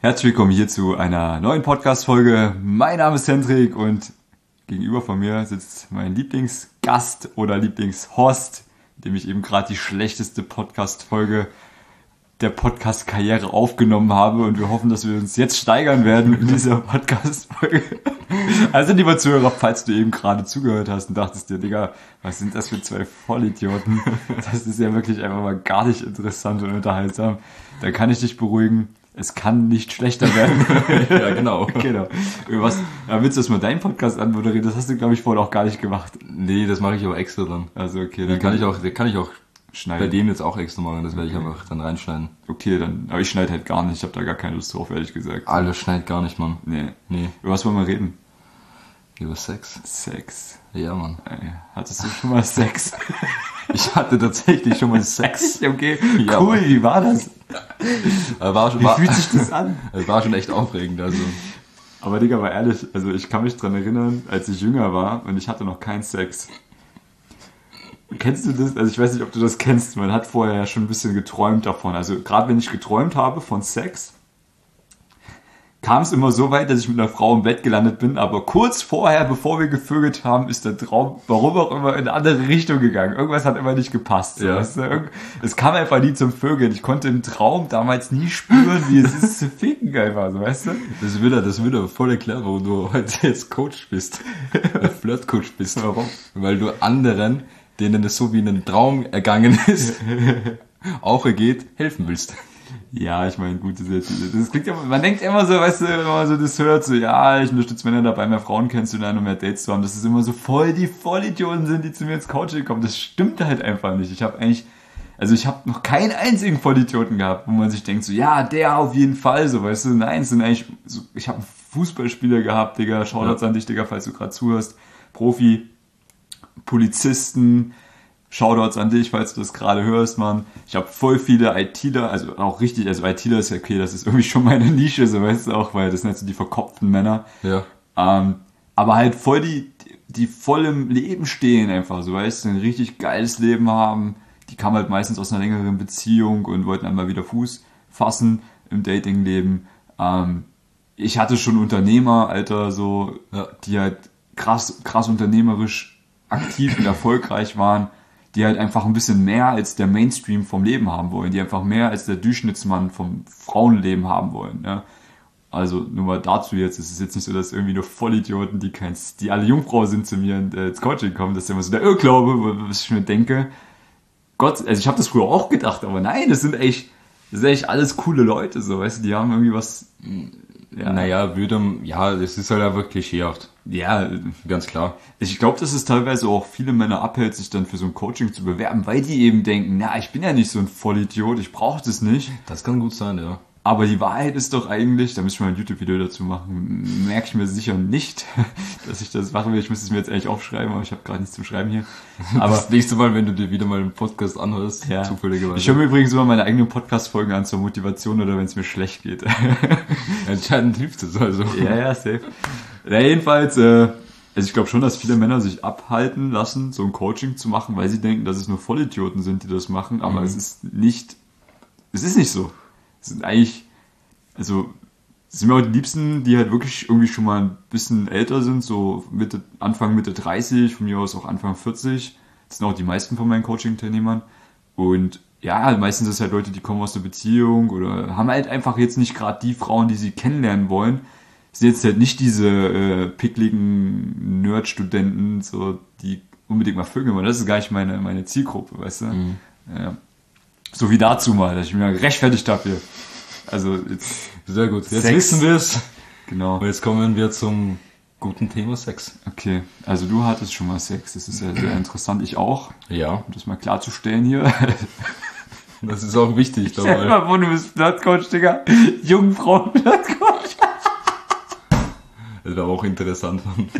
Herzlich willkommen hier zu einer neuen Podcast-Folge. Mein Name ist Hendrik und gegenüber von mir sitzt mein Lieblingsgast oder Lieblingshost, dem ich eben gerade die schlechteste Podcast-Folge der Podcast-Karriere aufgenommen habe und wir hoffen, dass wir uns jetzt steigern werden in dieser Podcast-Folge. Also lieber Zuhörer, falls du eben gerade zugehört hast und dachtest dir, Digga, was sind das für zwei Vollidioten? Das ist ja wirklich einfach mal gar nicht interessant und unterhaltsam. Dann kann ich dich beruhigen. Es kann nicht schlechter werden. Ja, genau. Willst du das mal deinen Podcast anmoderieren? Das hast du, glaube ich, vorhin auch gar nicht gemacht. Nee, das mache ich aber extra dann. Also okay. Dann kann ich auch schneiden. Bei dem jetzt auch extra machen, das werde ich einfach dann reinschneiden. Okay, aber ich schneide halt gar nicht. Ich habe da gar keine Lust drauf, ehrlich gesagt. Alles schneidet gar nicht, Mann. Nee. Nee. Über was wollen wir reden? Über Sex. Sex. Ja, Mann. Hattest du schon mal Sex? Ich hatte tatsächlich schon mal Sex. Okay, ja, cool, Mann. Wie war das? Wie fühlt sich das an? Es war schon echt aufregend, also. Aber Digga, mal ehrlich, also ich kann mich dran erinnern, als ich jünger war und ich hatte noch keinen Sex. Kennst du das? Also ich weiß nicht, ob du das kennst. Man hat vorher ja schon ein bisschen geträumt davon. Also gerade wenn ich geträumt habe von Sex, kam es immer so weit, dass ich mit einer Frau im Bett gelandet bin, aber kurz vorher, bevor wir gevögelt haben, ist der Traum, warum auch immer, in eine andere Richtung gegangen. Irgendwas hat immer nicht gepasst. So, ja. Weißt du? Es kam einfach nie zum Vögeln. Ich konnte im Traum damals nie spüren, wie es ist zu ficken einfach, so, weißt du? Das würde voll erklären, warum du heute jetzt Coach bist. Flirt-Coach bist. Warum? Weil du anderen, denen es so wie in einem Traum ergangen ist, auch ergeht, helfen willst. Ja, ich meine, gut, das klingt ja, man denkt immer so, weißt du, wenn man so das hört, so, ja, ich unterstütze Männer dabei, mehr Frauen kennenzulernen und mehr Dates zu haben, dass es immer so voll die Vollidioten sind, die zu mir ins Coaching kommen. Das stimmt halt einfach nicht. Ich habe noch keinen einzigen Vollidioten gehabt, wo man sich denkt, so, ja, der auf jeden Fall, so, weißt du, nein, es sind eigentlich, so, ich habe einen Fußballspieler gehabt, Digga, Shoutouts an dich, Digga, falls du gerade zuhörst, Profi, Polizisten, Shoutouts an dich, falls du das gerade hörst, Mann. Ich habe voll viele ITler, also auch richtig, also ITler ist ja okay, das ist irgendwie schon meine Nische, so weißt du auch, weil das sind halt so die verkopften Männer. Ja. Aber halt voll die voll im Leben stehen einfach, so weißt du, ein richtig geiles Leben haben. Die kamen halt meistens aus einer längeren Beziehung und wollten einmal wieder Fuß fassen im Datingleben. Ich hatte schon Unternehmer, Alter, so, ja. Die halt krass unternehmerisch aktiv und erfolgreich waren, die halt einfach ein bisschen mehr als der Mainstream vom Leben haben wollen, die einfach mehr als der Durchschnittsmann vom Frauenleben haben wollen. Ja? Also nur mal dazu jetzt, es ist jetzt nicht so, dass irgendwie nur Vollidioten, die alle Jungfrau sind, zu mir ins Coaching kommen, das ist immer so der Irrglaube, was ich mir denke. Gott, also ich habe das früher auch gedacht, aber nein, das sind echt alles coole Leute, so, weißt du, die haben irgendwie was... Ja. Naja, das ist halt einfach klischeehaft. Ja, ganz klar. Ich glaube, dass es teilweise auch viele Männer abhält, sich dann für so ein Coaching zu bewerben, weil die eben denken, na, ich bin ja nicht so ein Vollidiot, ich brauche das nicht. Das kann gut sein, ja. Aber die Wahrheit ist doch eigentlich, da müssen wir mal ein YouTube-Video dazu machen, merke ich mir sicher nicht, dass ich das machen will. Ich müsste es mir jetzt eigentlich aufschreiben, aber ich habe gerade nichts zum Schreiben hier. Aber das nächste Mal, wenn du dir wieder mal einen Podcast anhörst, ja. Zufälligerweise. Ich höre mir übrigens immer meine eigenen Podcast-Folgen an zur Motivation oder wenn es mir schlecht geht. Entscheidend hilft es also. Ja, safe. Ja, jedenfalls, also ich glaube schon, dass viele Männer sich abhalten lassen, so ein Coaching zu machen, weil sie denken, dass es nur Vollidioten sind, die das machen, aber es ist nicht so. Es sind eigentlich, also es sind mir auch die Liebsten, die halt wirklich irgendwie schon mal ein bisschen älter sind, so Anfang Mitte 30, von mir aus auch Anfang 40. Das sind auch die meisten von meinen Coaching-Teilnehmern. Und ja, meistens ist es halt Leute, die kommen aus der Beziehung oder haben halt einfach jetzt nicht gerade die Frauen, die sie kennenlernen wollen. Es sind jetzt halt nicht diese pickligen Nerd-Studenten, so, die unbedingt mal vögeln wollen. Das ist gar nicht meine Zielgruppe, weißt du? Mhm. Ja. So wie dazu mal, dass ich mir gerechtfertigt dafür. Also jetzt. Sehr gut. Jetzt wissen wir es. Genau. Und jetzt kommen wir zum guten Thema Sex. Okay. Also du hattest schon mal Sex. Das ist ja sehr interessant. Ich auch. Ja. Um das mal klarzustellen hier. Das ist auch wichtig. Stell dir mal vor, du bist Flirtcoach, Digga. Jungfrauen-Flirtcoach. Das wäre auch interessant.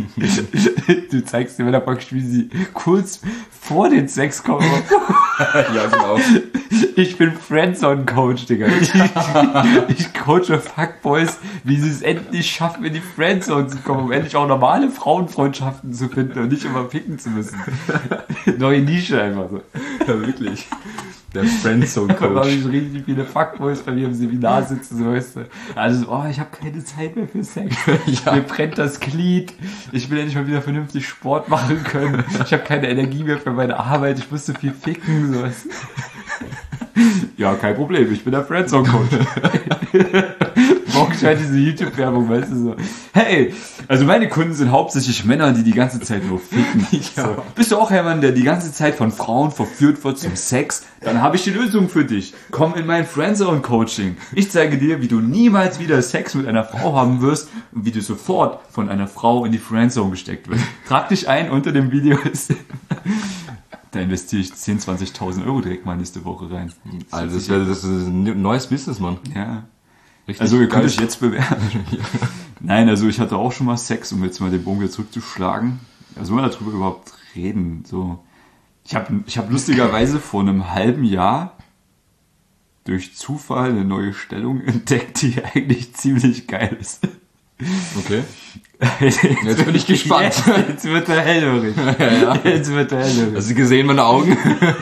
Du zeigst dir mal praktisch, wie sie kurz vor den Sex kommen. Ja, genau. Ich bin Friendzone-Coach, Digga. Ich coache Fuckboys, wie sie es endlich schaffen, in die Friendzone zu kommen, um endlich auch normale Frauenfreundschaften zu finden und nicht immer picken zu müssen. Neue Nische einfach so. Ja, wirklich. Der Und Friendzone-Coach. habe ich richtig viele Fuckboys bei mir im Seminar sitzen, so weißt du. Also, oh, ich habe keine Zeit mehr für Sex. Ja. Mir brennt das Glied. Ich will endlich mal wieder vernünftig Sport machen können. Ich habe keine Energie mehr für meine Arbeit. Ich muss so viel ficken, so weißt du. Ja, kein Problem. Ich bin der Friendzone-Coach. Brauche ich halt diese YouTube-Werbung, weißt du, so. Hey, also meine Kunden sind hauptsächlich Männer, die ganze Zeit nur ficken. Ja. So. Bist du auch jemand, der die ganze Zeit von Frauen verführt wird zum Sex? Dann habe ich die Lösung für dich. Komm in mein Friendzone-Coaching. Ich zeige dir, wie du niemals wieder Sex mit einer Frau haben wirst und wie du sofort von einer Frau in die Friendzone gesteckt wirst. Trag dich ein, unter dem Video ist... Da investiere ich 10.000, 20.000 Euro direkt mal nächste Woche rein. Also das ist ein neues Business, Mann. Ja. Richtig Also ihr könnt geil. euch jetzt bewerben. Nein, also ich hatte auch schon mal Sex, um jetzt mal den Bogen wieder zurückzuschlagen. Also wollen wir darüber überhaupt reden? So, ich hab lustigerweise vor einem halben Jahr durch Zufall eine neue Stellung entdeckt, die eigentlich ziemlich geil ist. Okay. Jetzt bin ich gespannt. Jetzt wird er hellhörig. Ja. Jetzt wird er hellhörig. Hast du gesehen, meine Augen?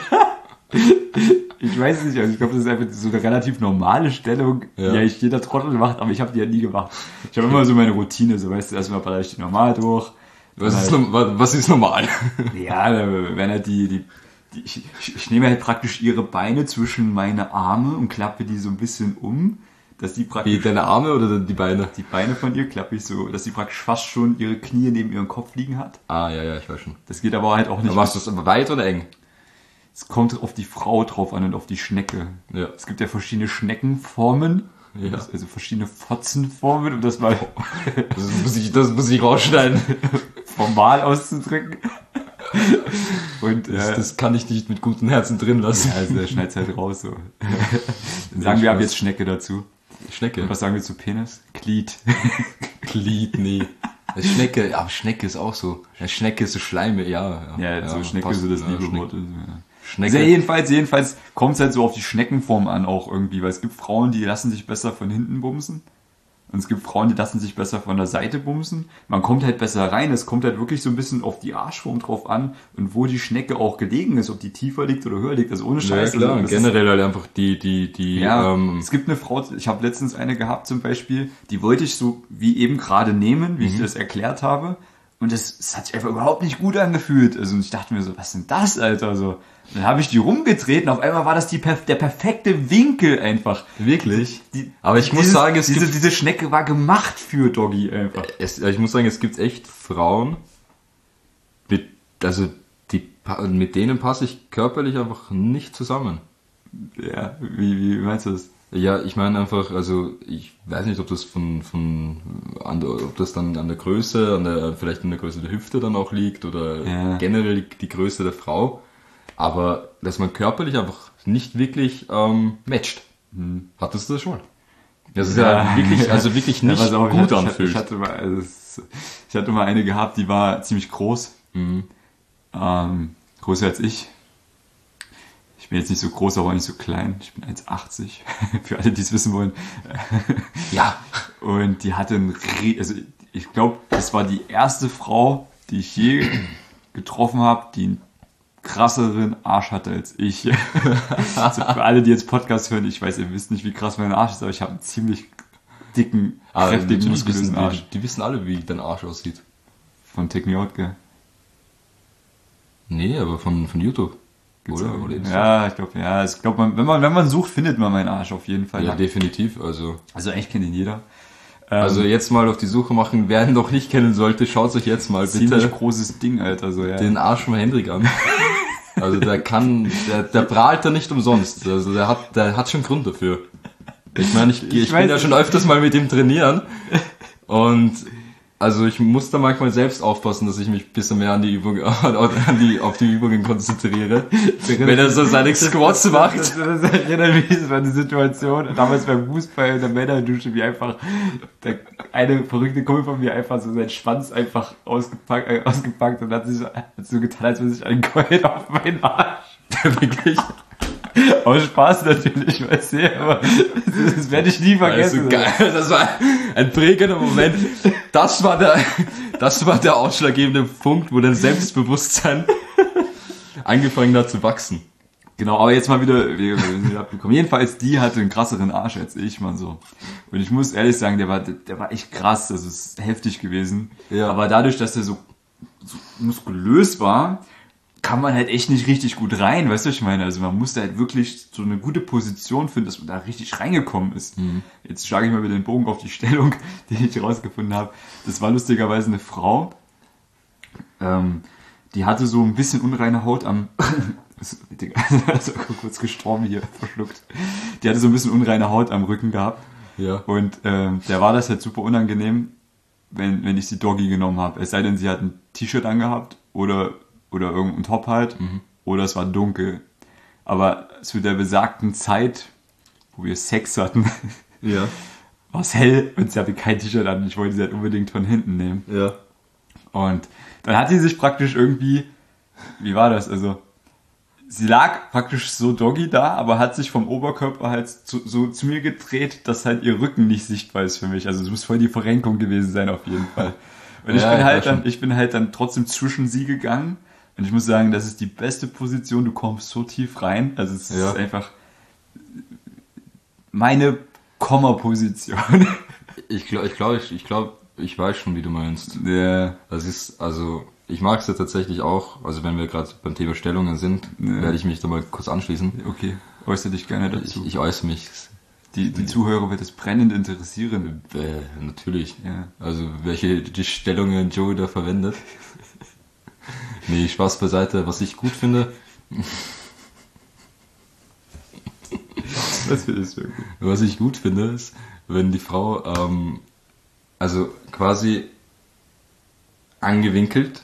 Ich weiß nicht, also ich glaube, das ist einfach so eine relativ normale Stellung, Ja. die eigentlich jeder Trottel macht, aber ich habe die ja nie gemacht. Ich habe immer so meine Routine, so weißt du, erstmal baller ich die normal durch. Was ist normal? Ja, wenn halt ich nehme halt praktisch ihre Beine zwischen meine Arme und klappe die so ein bisschen um, dass die Wie, praktisch, deine Arme oder die Beine? die Beine von ihr klappe ich so, dass sie praktisch fast schon ihre Knie neben ihrem Kopf liegen hat. Ah, ja, ich weiß schon. Das geht aber halt auch nicht. Aber machst du das aber weit oder eng? Es kommt auf die Frau drauf an und auf die Schnecke. Ja. Es gibt ja verschiedene Schneckenformen. Ja. Also verschiedene Fotzenformen, um das mal Das muss ich rausschneiden. formal auszudrücken. Und Das kann ich nicht mit gutem Herzen drin lassen. also der schneidet halt raus so. Dann sagen wir ab jetzt Schnecke dazu. Schnecke. Und was sagen wir zu Penis? Glied. Glied, nee. Schnecke, aber Schnecke ist auch so. Ja, Schnecke ist so Schleime, ja. Ja, so Schnecke passt. so das Ja, liebe Wort. Schnecke. Ja. Schnecke. Also jedenfalls kommt es halt so auf die Schneckenform an auch irgendwie, weil es gibt Frauen, die lassen sich besser von hinten bumsen. Und es gibt Frauen, die lassen sich besser von der Seite bumsen. Man kommt halt besser rein. Es kommt halt wirklich so ein bisschen auf die Arschform drauf an und wo die Schnecke auch gelegen ist, ob die tiefer liegt oder höher liegt. Also ohne Ja, Scheiß. klar. Also das Generell halt einfach die ja, es gibt eine Frau, ich habe letztens eine gehabt zum Beispiel, die wollte ich so wie eben gerade nehmen, wie ich das erklärt habe. Und das hat sich einfach überhaupt nicht gut angefühlt. Also und ich dachte mir so, was ist denn das, Alter? So, dann habe ich die rumgedreht und auf einmal war das der perfekte Winkel einfach. Wirklich? Die, Aber ich muss sagen, diese Schnecke war gemacht für Doggy einfach. Ich muss sagen, es gibt echt Frauen, mit denen passe ich körperlich einfach nicht zusammen. Ja, wie meinst du das? Ja, ich meine einfach, also ich weiß nicht, ob das ob das dann an der Größe, vielleicht an der Größe der Hüfte dann auch liegt oder Ja. generell die Größe der Frau, aber dass man körperlich einfach nicht wirklich matcht. Hattest du das schon? Das ist ja wirklich nicht pass auf, gut anfühlt. Ich hatte mal eine gehabt, die war ziemlich groß. Größer als ich. Ich bin jetzt nicht so groß, aber auch nicht so klein. Ich bin 1,80. Für alle, die es wissen wollen. Ja. Und die hatte also ich glaube, das war die erste Frau, die ich je getroffen habe, die einen krasseren Arsch hatte als ich. Also für alle, die jetzt Podcast hören, ich weiß, ihr wisst nicht, wie krass mein Arsch ist, aber ich habe einen ziemlich dicken, kräftigen, muskulösen Arsch. Die wissen alle, wie dein Arsch aussieht. Von Take Me Out, gell? Nee, aber von YouTube. Gibt's Oder? auch. Oder Ja, ich glaube, wenn man sucht, findet man meinen Arsch auf jeden Fall. Ja, definitiv. Also eigentlich kennt ihn jeder. jetzt mal auf die Suche machen, wer ihn noch nicht kennen sollte, schaut euch jetzt mal Ziemlich bitte großes Ding, Alter. So, ja. den Arsch von Hendrik an. Also der prahlt da nicht umsonst. Also der hat schon Grund dafür. Ich meine, ich bin ja schon öfters mal mit ihm trainieren und also ich muss da manchmal selbst aufpassen, dass ich mich ein bisschen mehr auf die Übungen konzentriere. Wenn er so seine Squats macht. Das erinnert mich an eine Situation, damals beim Fußball in der Männerdusche, wie einfach der eine verrückte Kumpel von mir einfach so seinen Schwanz einfach ausgepackt und hat so getan, als würde sich ein Gold auf meinen Arsch. Wirklich. Aus Spaß natürlich, weißt du, aber das werde ich nie vergessen. Also geil. Das war ein prägender Moment. Das war der ausschlaggebende Punkt, wo dein Selbstbewusstsein angefangen hat zu wachsen. Genau, aber jetzt mal wir sind abgekommen. Jedenfalls, die hatte einen krasseren Arsch als ich, man so. Und ich muss ehrlich sagen, der war echt krass, also es ist heftig gewesen. Ja. Aber dadurch, dass der so muskulös war, kam man halt echt nicht richtig gut rein, weißt du, was ich meine? Also man musste halt wirklich so eine gute Position finden, dass man da richtig reingekommen ist. Jetzt schlage ich mal wieder den Bogen auf die Stellung, die ich rausgefunden habe. Das war lustigerweise eine Frau, die hatte so ein bisschen unreine Haut am... also kurz gestorben hier, verschluckt. Die hatte so ein bisschen unreine Haut am Rücken gehabt. Ja. Und der war das halt super unangenehm, wenn ich sie Doggy genommen habe. Es sei denn, sie hat ein T-Shirt angehabt oder irgendein Top halt. Oder es war dunkel. Aber zu der besagten Zeit, wo wir Sex hatten, Ja. war es hell und sie hatte kein T-Shirt an. Ich wollte sie halt unbedingt von hinten nehmen. Ja. Und dann hat sie sich praktisch irgendwie, wie war das? Also, sie lag praktisch so Doggy da, aber hat sich vom Oberkörper halt so zu mir gedreht, dass halt ihr Rücken nicht sichtbar ist für mich. Also es muss voll die Verrenkung gewesen sein auf jeden Fall. Und ich bin halt dann trotzdem zwischen sie gegangen. Und ich muss sagen, das ist die beste Position. Du kommst so tief rein. Also es ist einfach meine Komma-Position. Ich weiß schon, wie du meinst. Ja. Das ist, also, ich mag es ja tatsächlich auch, also wenn wir gerade beim Thema Stellungen sind, werde ich mich da mal kurz anschließen. Okay, äußere dich gerne dazu. Ich äußere mich. Die Zuhörer wird es brennend interessieren. Natürlich. Ja. Also, welche die Stellungen Joe da verwendet. Nee, Spaß beiseite. Was ich gut finde... Was ich gut finde, ist, wenn die Frau, also quasi angewinkelt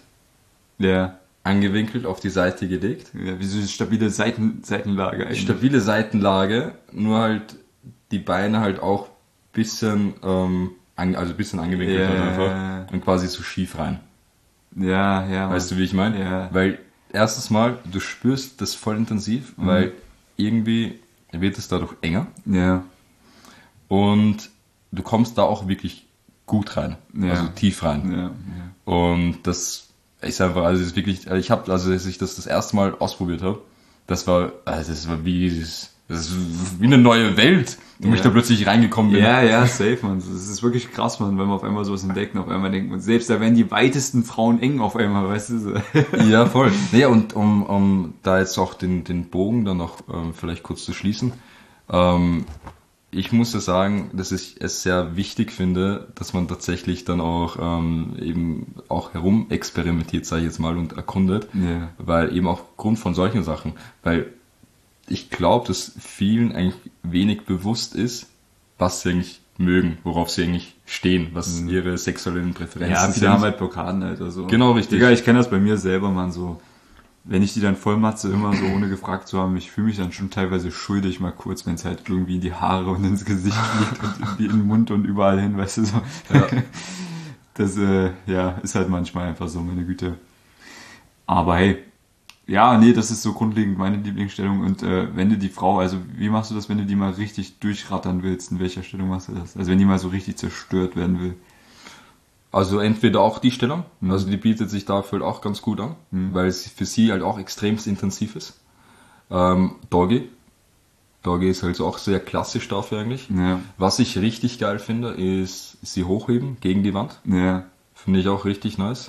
auf die Seite gelegt. Ja, wie so eine stabile Seitenlage eigentlich. Stabile Seitenlage, nur halt die Beine halt auch bisschen, bisschen angewinkelt halt einfach und quasi so schief rein. Ja. Weißt du, wie ich meine? Ja. Weil erstes Mal, du spürst das voll intensiv, weil irgendwie wird es dadurch enger. Ja. Und du kommst da auch wirklich gut rein. Ja. Also tief rein. Ja. Und das ist einfach, also es ist wirklich, als ich das erste Mal ausprobiert habe, das war wie eine neue Welt, wo ich da plötzlich reingekommen bin. Ja, safe, man. Das ist wirklich krass, man, wenn man auf einmal sowas entdeckt und auf einmal denkt man, selbst da werden die weitesten Frauen eng auf einmal, weißt du? So. Ja, voll. Naja, und um da jetzt auch den Bogen dann noch vielleicht kurz zu schließen, ich muss ja sagen, dass ich es sehr wichtig finde, dass man tatsächlich dann auch eben auch herum experimentiert, sage ich jetzt mal, und erkundet, weil eben aufgrund von solchen Sachen, weil ich glaube, dass vielen eigentlich wenig bewusst ist, was sie eigentlich mögen, worauf sie eigentlich stehen, was ihre sexuellen Präferenzen sind. Ja, viele haben halt Blockaden halt. Also. Genau, richtig. Digga, ich kenne das bei mir selber, man, so, wenn ich die dann vollmatze, immer so ohne gefragt zu haben, ich fühle mich dann schon teilweise schuldig mal kurz, wenn es halt irgendwie in die Haare und ins Gesicht fliegt und irgendwie in den Mund und überall hin, weißt du, so. Ja. Das, ist halt manchmal einfach so, meine Güte. Aber hey, ja, nee, das ist so grundlegend meine Lieblingsstellung. Und wenn du die Frau, also wie machst du das, wenn du die mal richtig durchrattern willst? In welcher Stellung machst du das? Also wenn die mal so richtig zerstört werden will. Also entweder auch die Stellung, also die bietet sich dafür auch ganz gut an, weil es für sie halt auch extremst intensiv ist. Doggy ist halt auch sehr klassisch dafür eigentlich. Ja. Was ich richtig geil finde, ist sie hochheben gegen die Wand. Ja. Finde ich auch richtig nice.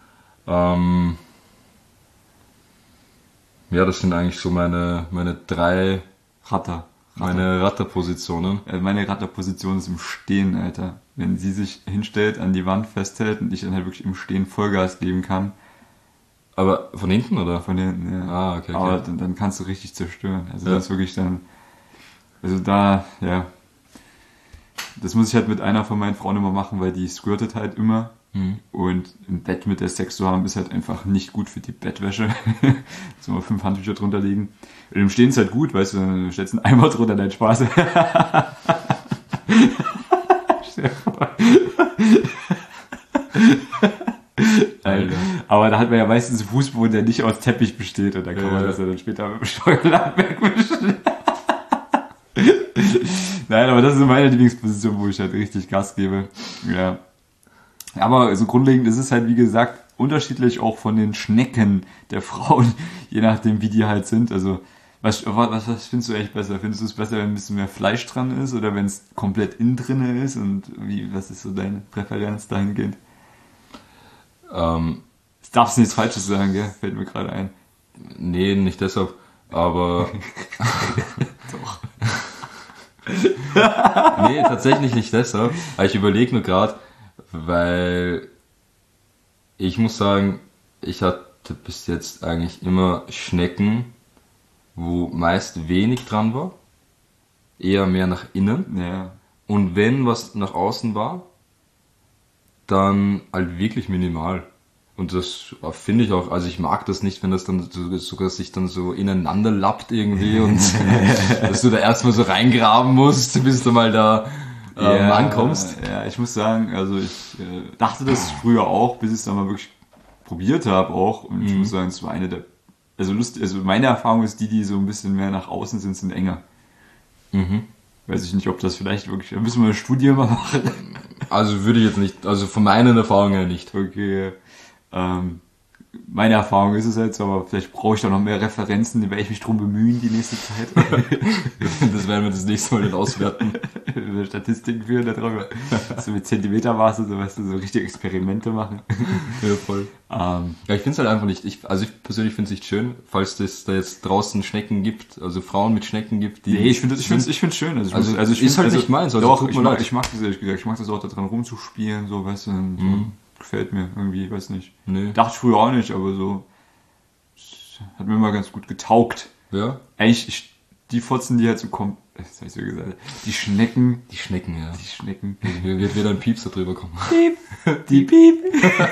Ja, das sind eigentlich so meine drei meine Ratterpositionen. Meine Ratterposition ist im Stehen, Alter. Wenn sie sich hinstellt, an die Wand festhält und ich dann halt wirklich im Stehen Vollgas geben kann. Aber von hinten, oder? Von hinten, ja. Ah, okay. Aber dann kannst du richtig zerstören. Also das ist wirklich dann... Also da, ja... Das muss ich halt mit einer von meinen Frauen immer machen, weil die squirtet halt immer. Und im Bett mit der Sex zu haben, ist halt einfach nicht gut für die Bettwäsche. So mal 5 Handtücher drunter liegen. Und im Stehen ist halt gut, weißt du, du stellst einen Eimer drunter, dein Spaß. Alter. Aber da hat man ja meistens einen Fußboden, der nicht aus Teppich besteht, und da kann man das ja dann später mit dem Steuerladen wegwischen. Nein, aber das ist meine Lieblingsposition, wo ich halt richtig Gas gebe. Ja. Aber so grundlegend ist es halt, wie gesagt, unterschiedlich auch von den Schnecken der Frauen, je nachdem, wie die halt sind. Also Was findest du echt besser? Findest du es besser, wenn ein bisschen mehr Fleisch dran ist oder wenn es komplett innen drinne ist? Und was ist so deine Präferenz dahingehend? Das darfst du nichts Falsches sagen, gell? Fällt mir gerade ein. Nee, nicht deshalb, aber... Doch. Nee, tatsächlich nicht deshalb. Aber ich überlege nur gerade, weil ich muss sagen, ich hatte bis jetzt eigentlich immer Schnecken, wo meist wenig dran war. Eher mehr nach innen. Ja. Und wenn was nach außen war, dann halt wirklich minimal. Und das finde ich auch, also ich mag das nicht, wenn das dann sogar sich dann so ineinander lappt irgendwie und dass du da erstmal so reingraben musst, bis du mal da ankommst. Ja, ich muss sagen, also ich dachte das früher auch, bis ich es dann mal wirklich probiert habe auch. Und ich muss sagen, es war eine der, also meine Erfahrung ist, die so ein bisschen mehr nach außen sind enger. Mhm. Weiß ich nicht, ob das vielleicht wirklich, da müssen wir eine Studie mal machen. Also würde ich jetzt nicht, also von meinen Erfahrungen her nicht. Okay. Meine Erfahrung ist es jetzt, aber vielleicht brauche ich da noch mehr Referenzen, die werde ich mich drum bemühen die nächste Zeit. Das werden wir das nächste Mal dann auswerten. Statistiken führen darüber. So mit Zentimetermaße, so weißt du, so richtige Experimente machen. Ja, voll. Ja, ich finde es halt einfach nicht, ich persönlich finde es nicht schön, falls es da jetzt draußen Schnecken gibt, also Frauen mit Schnecken gibt, die... Nee, ich finde es schön. Also ich ist halt nicht meins, also doch, ich mag das ehrlich gesagt, ich mag das auch da dran rumzuspielen, so, weißt du, und so. Gefällt mir irgendwie, weiß nicht. Nee. Dachte ich früher auch nicht, aber so hat mir immer ganz gut getaugt. Ja? Eigentlich, die Fotzen, die halt so kommen, das hab ich so gesagt, die Schnecken. Die Schnecken, ja. Die Schnecken. Wird wieder ein Pieps da drüber kommen. Piep. Die Piep.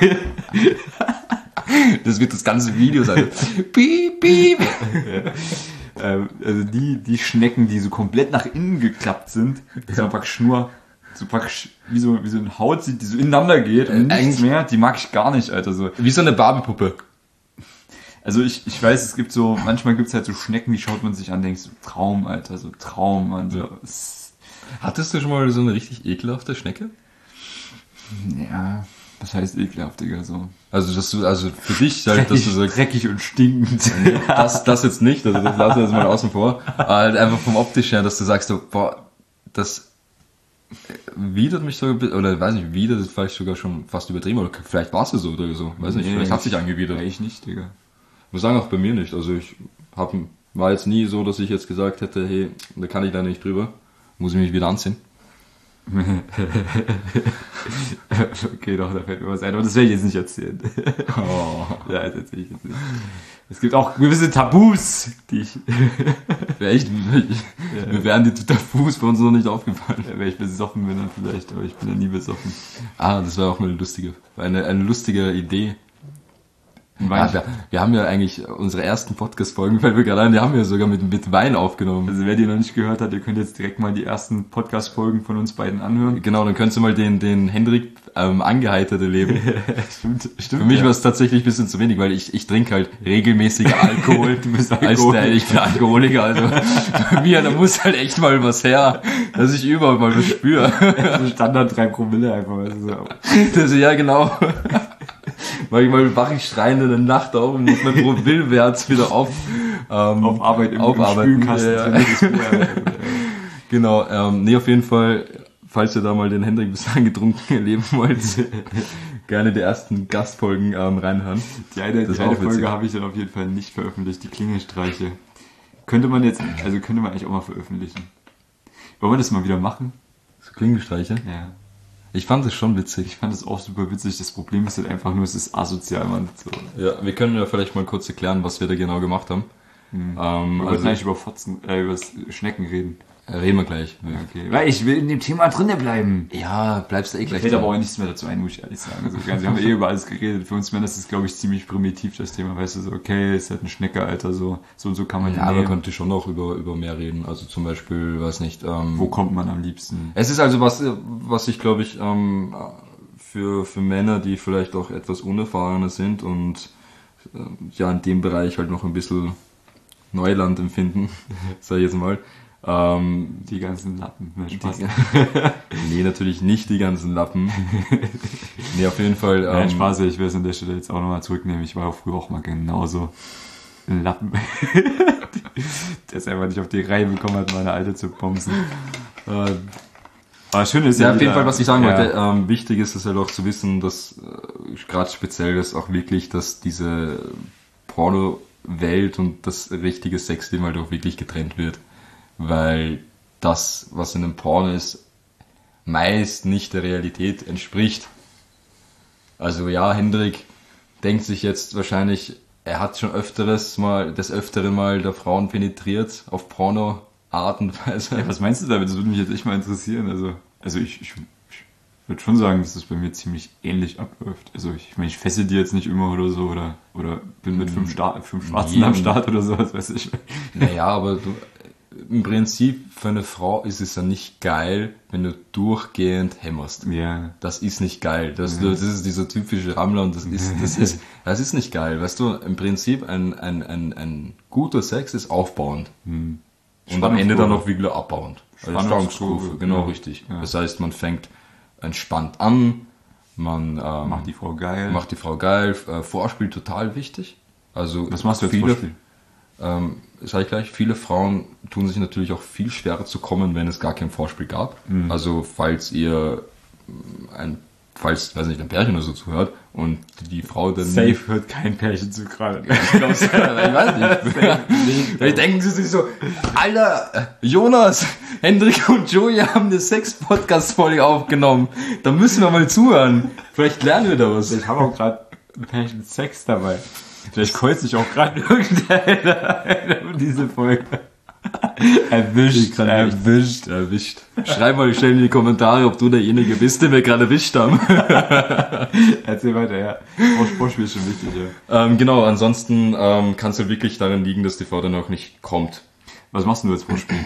Das wird das ganze Video sein. Piep, piep. Ja. Also die Schnecken, die so komplett nach innen geklappt sind, so praktisch nur so praktisch wie so eine Haut sieht, die so ineinander geht und nichts mehr, die mag ich gar nicht, Alter. So. Wie so eine Barbie-Puppe. Also ich weiß, es gibt so, manchmal gibt es halt so Schnecken, die schaut man sich an, denkst so, Traum, Alter, so Traum. Und so. Ja. Hattest du schon mal so eine richtig ekelhafte Schnecke? Ja, was heißt ekelhaft, Digga, so. Also für dich halt, dass du sagst... Dreckig und stinkend. Das jetzt nicht, also das lassen wir jetzt mal außen vor. Aber halt einfach vom optisch her, dass du sagst, so, boah, das widert mich so, oder weiß nicht, widert ist vielleicht sogar schon fast übertrieben, oder vielleicht war es so oder so, weiß nicht, vielleicht hat sich angewidert. Ich nicht, Digga. Ich muss sagen, auch bei mir nicht, also war jetzt nie so, dass ich jetzt gesagt hätte, hey, da kann ich da nicht drüber, muss ich mich wieder anziehen. Okay, doch, da fällt mir was ein, aber das werde ich jetzt nicht erzählen. Oh. Ja, das erzähle ich jetzt nicht. Es gibt auch gewisse Tabus, die ich... Echt? Mir wären die Tabus bei uns noch nicht aufgefallen. Ja, wenn ich besoffen bin, dann vielleicht, aber ich bin ja nie besoffen. Das war auch mal eine lustige Idee. Ja, wir haben ja eigentlich unsere ersten Podcast-Folgen, fällt mir gerade ein, die haben wir sogar mit Wein aufgenommen. Also wer die noch nicht gehört hat, ihr könnt jetzt direkt mal die ersten Podcast-Folgen von uns beiden anhören. Genau, dann könntest du mal den Hendrik angeheitert erleben. Stimmt. Für mich war es tatsächlich ein bisschen zu wenig, weil ich trinke halt regelmäßig Alkohol. Du bist Alkoholiker. Ich bin Alkoholiker, also bei mir, da muss halt echt mal was her, dass ich überhaupt mal was spüre. So Standard 3 Promille einfach. Das, ja, genau. Manchmal wache ich schreiend in der Nacht auf und muss mein Promillewert wieder aufarbeiten. Im Spülkasten. Ja. Genau, nee, auf jeden Fall, falls ihr da mal den Hendrik bis angetrunken erleben wollt, gerne die ersten Gastfolgen reinhören. Die eine Folge habe ich dann auf jeden Fall nicht veröffentlicht, die Klingelstreiche. Könnte man eigentlich auch mal veröffentlichen. Wollen wir das mal wieder machen? So Klingelstreiche? Ja. Ich fand es schon witzig. Ich fand es auch super witzig. Das Problem ist halt einfach nur, es ist asozial, Mann. So. Ja, wir können ja vielleicht mal kurz erklären, was wir da genau gemacht haben. Wir wollten eigentlich über Schnecken reden. Reden wir gleich. Ja, okay. Weil ich will in dem Thema drinne bleiben. Ja, bleibst du eh gleich. Fällt aber auch nichts mehr dazu ein, muss ich ehrlich sagen. Also, wir haben über alles geredet. Für uns Männer ist das, glaube ich, ziemlich primitiv, das Thema. Weißt du, so, okay, ist halt eine Schnecke, Alter, so und so kann man ja, aber man könnte schon auch über mehr reden. Also zum Beispiel, weiß nicht. Wo kommt man am liebsten? Es ist also was ich, glaube ich, für Männer, die vielleicht auch etwas unerfahrener sind und ja in dem Bereich halt noch ein bisschen Neuland empfinden, sag ich jetzt mal. Die ganzen Lappen. Spaß. Nee, natürlich nicht die ganzen Lappen. Nee, auf jeden Fall. Nein, Spaß, ich will es an der Stelle jetzt auch nochmal zurücknehmen. Ich war auch früher auch mal genauso. Ein Lappen. Der es einfach nicht auf die Reihe bekommen hat, meine Alte zu bomben. Aber schön ist Ja, ja auf jeden Fall, was ich sagen ja. wollte, wichtig ist es halt auch zu wissen, dass gerade speziell ist auch wirklich, dass diese Porno-Welt und das richtige Sexleben halt auch wirklich getrennt wird. Weil das, was in einem Porno ist, meist nicht der Realität entspricht. Also ja, Hendrik denkt sich jetzt wahrscheinlich, er hat schon des Öfteren mal der Frauen penetriert auf Porno-Art und Weise. Ja, was meinst du damit? Das würde mich jetzt echt mal interessieren. Also ich würde schon sagen, dass das bei mir ziemlich ähnlich abläuft. Also ich meine, ich fesse die jetzt nicht immer oder so oder bin mit fünf Schwarzen am Start oder sowas, weiß ich. Naja, aber im Prinzip für eine Frau ist es ja nicht geil, wenn du durchgehend hämmerst. Ja. Das ist nicht geil. Das ist dieser typische Rammler und das ist nicht geil. Weißt du, im Prinzip ein guter Sex ist aufbauend. Und am Ende dann auch wieder abbauend. Spannungskurve, genau, richtig. Ja. Das heißt, man fängt entspannt an, man macht die Frau geil. Vorspiel total wichtig. Also was machst du jetzt Vorspiel? Sag ich gleich, viele Frauen tun sich natürlich auch viel schwerer zu kommen, wenn es gar kein Vorspiel gab. Also falls ein Pärchen oder so zuhört und die Frau dann... Safe hört kein Pärchen zu gerade. Ich weiß nicht. Vielleicht denken sie sich so, Alter, Jonas, Hendrik und Joey haben eine Sex-Podcast-Folge aufgenommen. Da müssen wir mal zuhören. Vielleicht lernen wir da was. Ich habe auch gerade ein Pärchen Sex dabei. Vielleicht kreuzt sich auch gerade irgendeiner um diese Folge. Erwischt. Schreib mal schnell in die Kommentare, ob du derjenige bist, den wir gerade erwischt haben. Erzähl weiter, ja. Vorspiel ist schon wichtig, ja. Genau, ansonsten kann es ja wirklich daran liegen, dass die Frau dann auch nicht kommt. Was machst du als Vorspiel?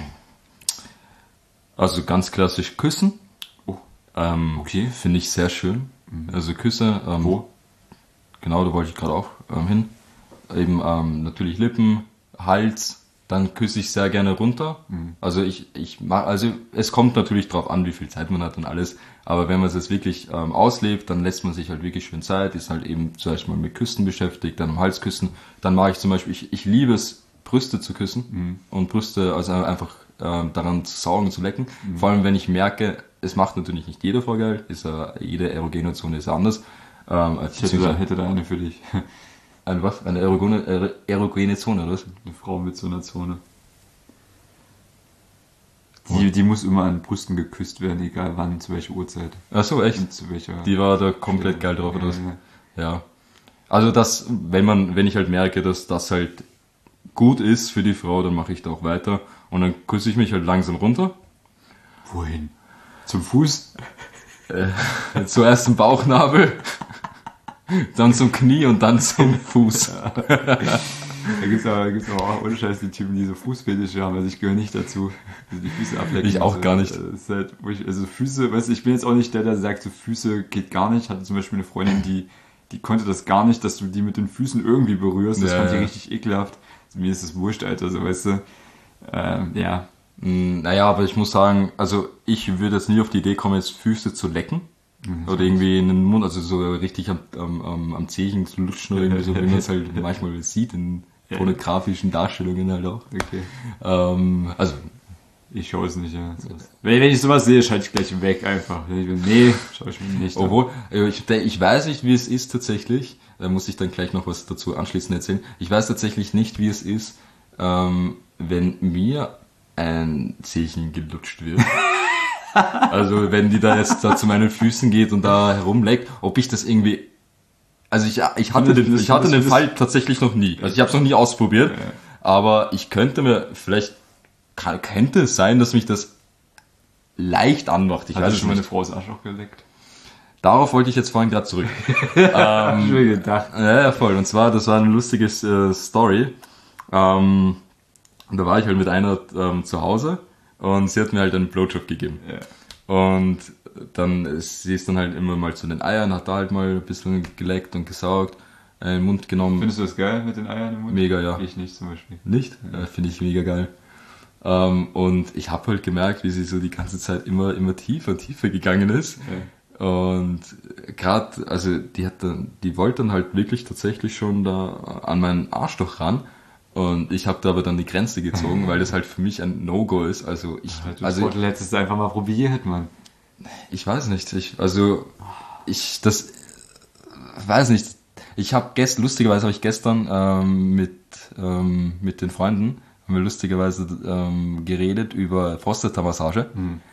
Also ganz klassisch küssen. Oh. Okay. Finde ich sehr schön. Also Küsse. Wo? Genau, da wollte ich gerade auch hin. Eben natürlich Lippen, Hals. Dann küsse ich sehr gerne runter. Also es kommt natürlich drauf an, wie viel Zeit man hat und alles. Aber wenn man es jetzt wirklich auslebt, dann lässt man sich halt wirklich schön Zeit, ist halt eben zuerst mal mit Küssen beschäftigt, dann am Hals küssen. Dann mache ich zum Beispiel, ich liebe es, Brüste zu küssen und Brüste, also einfach daran zu saugen, zu lecken. Vor allem, wenn ich merke, es macht natürlich nicht jede Frau geil, jede erogene Zone ist anders. Ich hätte da eine für dich. Eine was? Eine erogene Zone, oder was? Eine Frau mit so einer Zone. Die muss immer an Brüsten geküsst werden, egal wann, zu welcher Uhrzeit. Ach so, echt? Zu welcher die war da komplett geil drauf, oder was? Ja. Also das, wenn ich halt merke, dass das halt gut ist für die Frau, dann mache ich da auch weiter. Und dann küsse ich mich halt langsam runter. Wohin? Zum Fuß? Zuerst zum Bauchnabel. Dann zum Knie und dann zum Fuß. Da gibt's aber auch ohne Scheiß die Typen, die so Fußfetische haben, also ich gehöre nicht dazu. Also die Füße ablecken. Ich auch so. gar nicht. Das ist halt, also Füße, weißt du, ich bin jetzt auch nicht der sagt, so Füße geht gar nicht. Ich hatte zum Beispiel eine Freundin, die konnte das gar nicht, dass du die mit den Füßen irgendwie berührst. Das fand ich richtig ekelhaft. Also mir ist das wurscht, Alter, so weißt du. Ja. Naja, aber ich muss sagen, also ich würde jetzt nie auf die Idee kommen, jetzt Füße zu lecken. Oder irgendwie in den Mund, also so richtig am Zehchen zu lutschen oder irgendwie so, wie man es halt manchmal sieht in pornografischen Darstellungen halt auch. Okay. Also ich schaue es nicht, ja. Wenn ich sowas sehe, schalte ich gleich weg einfach. Nee, schaue ich mir nicht. Obwohl, ich weiß nicht, wie es ist tatsächlich. Da muss ich dann gleich noch was dazu anschließend erzählen. Ich weiß tatsächlich nicht, wie es ist, wenn mir ein Zehchen gelutscht wird. Also wenn die da jetzt da zu meinen Füßen geht und da herumleckt, ob ich das irgendwie... Also ich hatte den Fall tatsächlich noch nie. Also ich habe es noch nie ausprobiert, aber ich könnte es sein, dass mich das leicht anmacht. Ich weiß schon meine Frau das Arschloch geleckt. Darauf wollte ich jetzt vorhin gerade zurück. Hab ich mir gedacht. Ja, voll. Und zwar, das war eine lustige Story. Und da war ich halt mit einer zu Hause. Und sie hat mir halt einen Blowjob gegeben. Ja. Und sie ist dann halt immer mal zu den Eiern, hat da halt mal ein bisschen geleckt und gesaugt, in den Mund genommen. Findest du das geil mit den Eiern im Mund? Mega, ja. Ich nicht zum Beispiel. Nicht? Ja, finde ich mega geil. Und ich habe halt gemerkt, wie sie so die ganze Zeit immer tiefer gegangen ist. Ja. Und gerade, also die wollte dann halt wirklich tatsächlich schon da an meinen Arschloch ran. Und ich habe da aber dann die Grenze gezogen, weil das halt für mich ein No-Go ist. Also Du hättest es einfach mal probiert, Mann. Ich weiß nicht. Weiß nicht. Lustigerweise habe ich gestern mit den Freunden haben wir lustigerweise geredet über Prostata-Massage,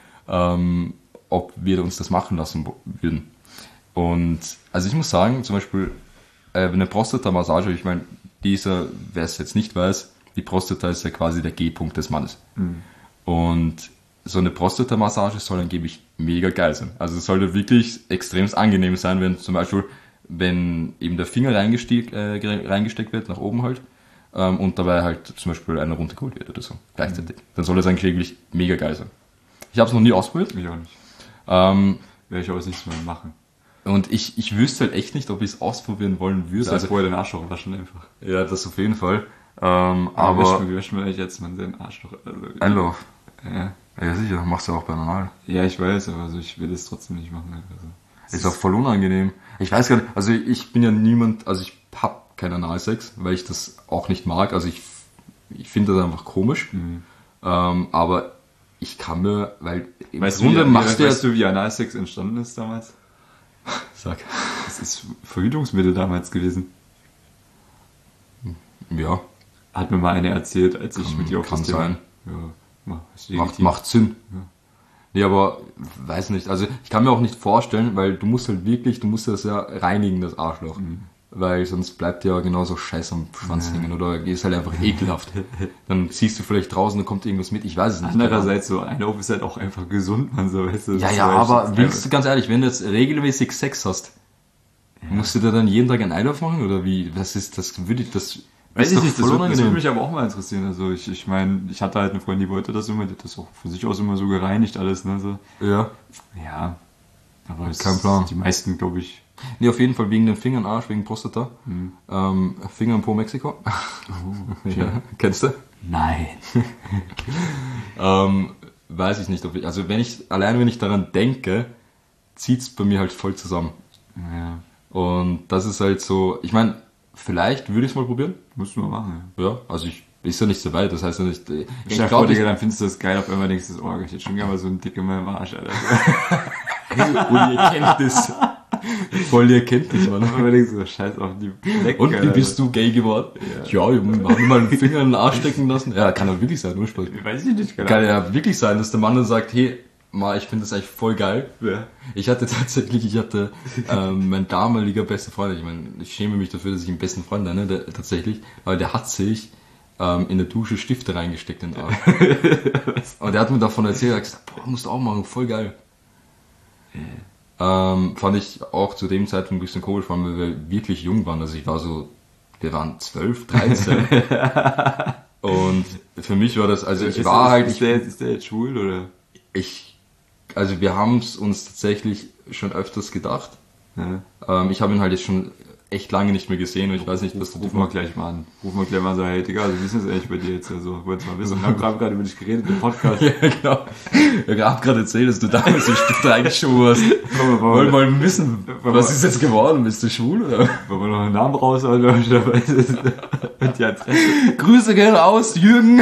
ob wir uns das machen lassen würden. Und also ich muss sagen, zum Beispiel eine Prostata-Massage, ich meine, wer es jetzt nicht weiß, die Prostata ist ja quasi der G-Punkt des Mannes. Und so eine Prostata-Massage soll angeblich mega geil sein. Also es sollte wirklich extrem angenehm sein, wenn eben der Finger reingesteckt wird, nach oben halt, und dabei halt zum Beispiel einer runtergeholt wird oder so, gleichzeitig. Dann soll das eigentlich wirklich mega geil sein. Ich habe es noch nie ausprobiert. Ich auch nicht. Werde ich aber nicht mehr machen. Und ich wüsste halt echt nicht, ob ich es ausprobieren wollen würde. Also vorher den Arschloch waschen einfach. Ja, das auf jeden Fall. Aber wie wäscht man eigentlich jetzt mal den Arschloch? Einlauf. Ja. Ja, sicher, machst du auch bei normal. Ja, ich weiß, aber also ich will das trotzdem nicht machen. Also. Ist auch voll unangenehm. Ich weiß gar nicht, also ich bin ja niemand, also ich hab keinen Analsex, weil ich das auch nicht mag. Also ich finde das einfach komisch. Aber ich kann mir, weil im Grunde weißt du, wie Analsex entstanden ist damals? Sag. Das ist Verhütungsmittel damals gewesen. Ja. Hat mir mal eine erzählt, als ich mit ihr auf das Thema... Ja, macht Sinn. Ja. Nee, aber weiß nicht. Also ich kann mir auch nicht vorstellen, weil du musst das ja reinigen, das Arschloch. Weil sonst bleibt ja genauso Scheiß am Schwanz hängen oder ist halt einfach ekelhaft. Dann ziehst du vielleicht draußen, dann kommt irgendwas mit, ich weiß es nicht. Andererseits so, Einlauf ist halt auch einfach gesund, man so, weißt du. Ja, aber willst du ganz ehrlich, wenn du jetzt regelmäßig Sex hast, musst du da dann jeden Tag einen Einlauf machen oder wie? Was ist das? Weiß ich nicht, das würde mich aber auch mal interessieren. Also ich meine, ich hatte halt eine Freundin, die wollte das immer, die hat das auch von sich aus immer so gereinigt alles, ne? So. Ja. Ja. Aber kein Plan. Die meisten, glaube ich. Nee, auf jeden Fall wegen den Fingern, Arsch, wegen Prostata. Finger in Po Mexiko. Ja. Kennst du? Nein. Weiß ich nicht, wenn ich daran denke, zieht's bei mir halt voll zusammen. Ja. Und das ist halt so, ich meine, vielleicht würde ich es mal probieren. Musst du mal machen, ja. Ja, also ist ja nicht so weit, das heißt ja nicht... Ich glaube, Digga, dann findest du das geil, auf einmal denkst du, oh, ich hätte schon gerne mal so einen Dick in meinem Arsch, Alter. Und ihr kennt das. Voll, ihr kennt das, Mann. Auf einmal denkst du, scheiß auf die Flecken. Und wie bist du gay geworden? Ja, ich habe mir mal einen Finger in den Arsch stecken lassen. Ja, kann ja wirklich sein, nur Spaß. Weiß ich nicht, kann ja wirklich sein, dass der Mann dann sagt, hey, ich finde das eigentlich voll geil. Ja. Ich hatte mein damaliger bester Freund, ich meine, ich schäme mich dafür, dass ich einen besten Freund nenne, tatsächlich, aber der hat sich in der Dusche Stifte reingesteckt in den Arsch. Und der hat mir davon erzählt, er hat gesagt, boah, musst du auch machen, voll geil. Fand ich auch zu dem Zeitpunkt ein bisschen komisch, vor allem, weil wir wirklich jung waren, also wir waren 12, 13. Und für mich war das, also ich war halt... Ist der jetzt schwul, oder? Also wir haben es uns tatsächlich schon öfters gedacht. Ja. Ich habe ihn halt jetzt schon echt lange nicht mehr gesehen und ich weiß nicht, was du... Ruf mal gleich mal an. Ruf mal gleich mal so, hey Digga, also wie ist das eigentlich bei dir jetzt? Also, wolltest du mal wissen? Wir haben gerade über dich geredet im Podcast. Ja, genau. Ich habe gerade erzählt, dass du damals den Stift reingeschoben hast. Wollen wir mal wissen, was ist jetzt geworden? Bist du schwul, oder? Wollen wir noch einen Namen raushauen, wenn ich dabei ist? Und die Adresse. Grüße gehen raus, Jürgen.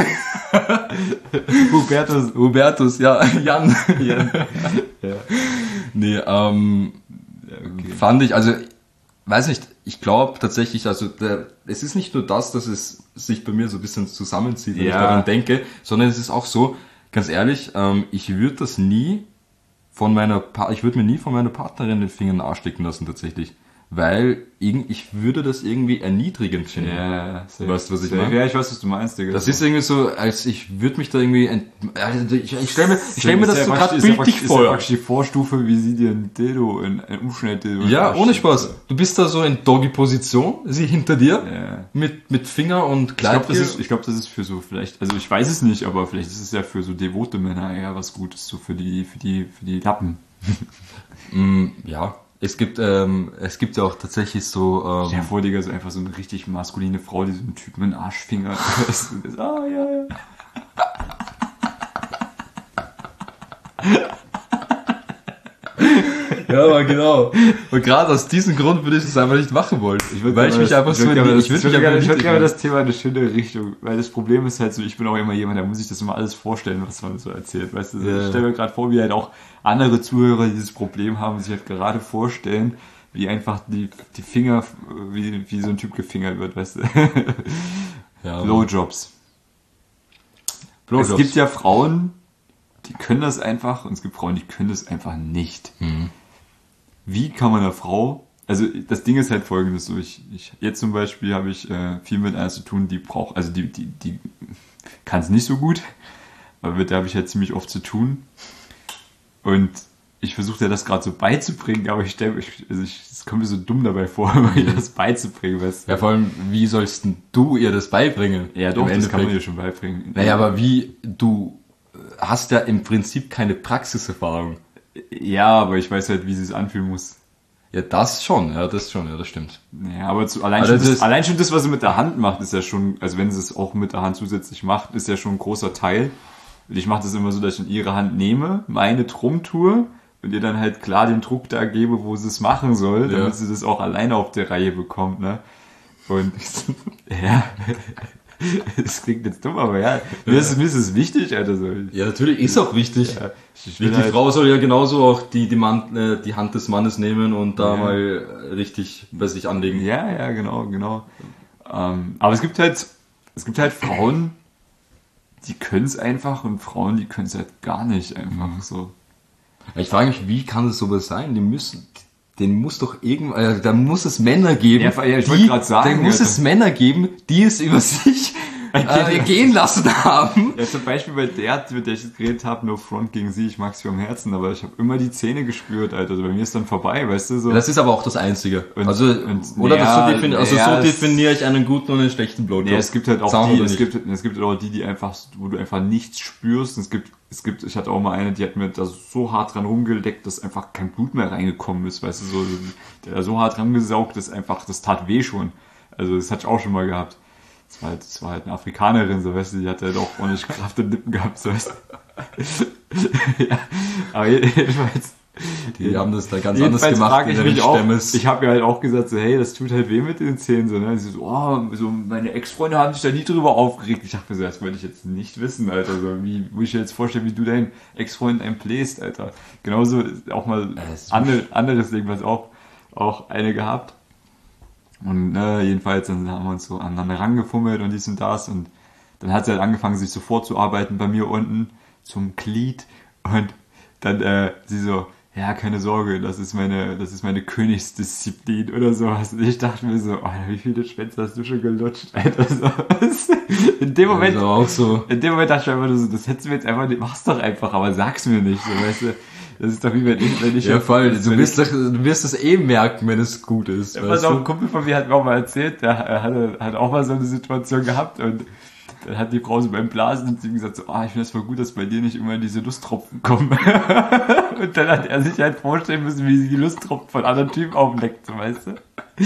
Hubertus, ja, Jan. Ja. Nee, okay. Fand ich, also, weiß nicht, ich glaube tatsächlich, also es ist nicht nur das, dass es sich bei mir so ein bisschen zusammenzieht, wenn ich daran denke, sondern es ist auch so, ganz ehrlich, ich würde mir nie von meiner Partnerin den Finger in den Arsch stecken lassen tatsächlich. Weil ich würde das irgendwie erniedrigend finden. Ja, weißt du, was ich meine? Ja, ich weiß, was du meinst, Digga. Das ist irgendwie so, als ich würde mich da irgendwie... Ich stell mir das so gerade bildlich vor. Das ist praktisch die Vorstufe, wie sie dir ein Dildo, ein Umschnitt-Dildo... Ja, ohne Spaß. Du bist da so in Doggy-Position, sie hinter dir, mit Finger und Kleid. Ich glaube, das ist für so vielleicht... Also ich weiß es nicht, aber vielleicht ist es ja für so devote Männer eher was Gutes, so für die Lappen. Ja. Es gibt ja auch tatsächlich so... Stell dir vor, Digga, so einfach so eine richtig maskuline Frau, die so einen Typen mit einem Arschfinger ist. Ja. Ja, aber genau. Und gerade aus diesem Grund würde ich das einfach nicht machen wollen. Ich würde gerne das Thema in eine schöne Richtung, weil das Problem ist halt so, ich bin auch immer jemand, der muss sich das immer alles vorstellen, was man so erzählt. Weißt du, ich stelle mir gerade vor, wie halt auch andere Zuhörer, die dieses Problem haben, sich halt gerade vorstellen, wie einfach die Finger, wie so ein Typ gefingert wird, weißt du. Ja, Blowjobs. Es gibt ja Frauen, die können das einfach, und es gibt Frauen, die können das einfach nicht. Wie kann man einer Frau, also das Ding ist halt folgendes, so jetzt zum Beispiel habe ich viel mit einer zu tun, die braucht, also die kann es nicht so gut, aber mit der habe ich halt ziemlich oft zu tun. Und ich versuche dir das gerade so beizubringen, aber es kommt mir so dumm dabei vor, mir das beizubringen, weißt du. Ja, vor allem, wie sollst denn du ihr das beibringen? Ja, doch, das kann man dir schon beibringen. Naja, aber du hast ja im Prinzip keine Praxiserfahrung. Ja, aber ich weiß halt, wie sie es anfühlen muss. Ja, das stimmt. Ja, aber allein schon das, was sie mit der Hand macht, ist ja schon, also wenn sie es auch mit der Hand zusätzlich macht, ist ja schon ein großer Teil. Und ich mache das immer so, dass ich in ihre Hand nehme, meine drum tue und ihr dann halt klar den Druck da gebe, wo sie es machen soll, damit sie das auch alleine auf der Reihe bekommt, ne? Und ja, das klingt jetzt dumm, aber ja, mir ist es wichtig, Alter. So. Ja, natürlich ist auch wichtig. Ja, die halt Frau soll ja genauso auch die Hand des Mannes nehmen und da mal richtig bei sich anlegen. Ja, genau. Aber es gibt halt Frauen, die können es einfach und Frauen, die können es halt gar nicht einfach so. Ich frage mich, wie kann es sowas sein? Den muss doch irgendwann, da muss es Männer geben. Ja, ich wollte gerade sagen. Da muss es Männer geben, die es über sich gehen lassen haben. Ja, zum Beispiel bei der, mit der ich geredet habe, No Front gegen sie, ich mag sie vom Herzen, aber ich habe immer die Zähne gespürt, Alter. Also bei mir ist dann vorbei, weißt du so. Das ist aber auch das Einzige. So definiere ich einen guten und einen schlechten Blowjob. Ja, es gibt halt auch die einfach, wo du einfach nichts spürst. Und ich hatte auch mal eine, die hat mir da so hart dran rumgeleckt, dass einfach kein Blut mehr reingekommen ist, weißt du, so, der da so hart rangesaugt, dass einfach, das tat weh schon. Also, das hatte ich auch schon mal gehabt. Das war halt eine Afrikanerin, so, weißt du, die hat halt auch ordentlich Kraft in den Lippen gehabt, so, weißt du. Ja, aber jedenfalls. Die haben das da ganz anders gemacht. Ich habe mir halt auch gesagt, so, hey, das tut halt weh mit den Zähnen, so, ne? Sie so, meine Ex-Freunde haben sich da nie drüber aufgeregt. Ich dachte mir so, das wollte ich jetzt nicht wissen, Alter, so, wie, muss ich dir jetzt vorstellen, wie du deinen Ex-Freund einbläst, Alter. Genauso auch mal anderes Ding, was auch eine gehabt. Und, jedenfalls, dann haben wir uns so aneinander rangefummelt und dies und das und dann hat sie halt angefangen, sich so vorzuarbeiten bei mir unten zum Glied und dann, sie so, ja, keine Sorge, das ist meine Königsdisziplin oder sowas. Und ich dachte mir so, Alter, wie viele Schwänze hast du schon gelutscht, Alter, so. In dem Moment dachte ich einfach nur so, das hättest du mir jetzt einfach nicht, mach's doch einfach, aber sag's mir nicht, so, weißt du. Das ist doch wie wenn ich ja, voll, du wirst es eh merken, wenn es gut ist. Ja, was auch ein Kumpel von mir hat mir auch mal erzählt, der hat auch mal so eine Situation gehabt und dann hat die Frau so beim Blasen und sie gesagt so, ich finde das voll gut, dass bei dir nicht immer diese Lusttropfen kommen. Und dann hat er sich halt vorstellen müssen, wie sie die Lusttropfen von anderen Typen aufleckt, so, weißt du?